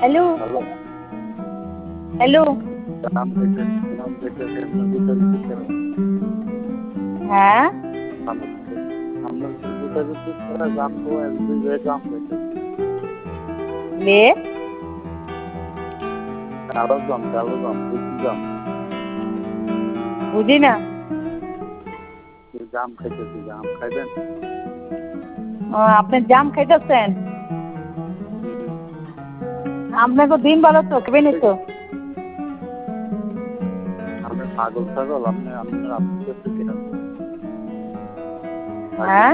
Hello hello, hello. নাম দেখে কেমন বুঝাতে পারো? হ্যাঁ আমরা বুঝাতে পারা জানবো একদিন যে জাম দেখে লে কালো জাম বেশি জাম বুঝি না। জাম খাইতেছি জাম খাইবেন আপনি জাম খাইতেছেন? আপনাকে দিন ভালো তো খেবেন তো। আমি পাগল ছাগল আপনি আপনার আপনি হ্যাঁ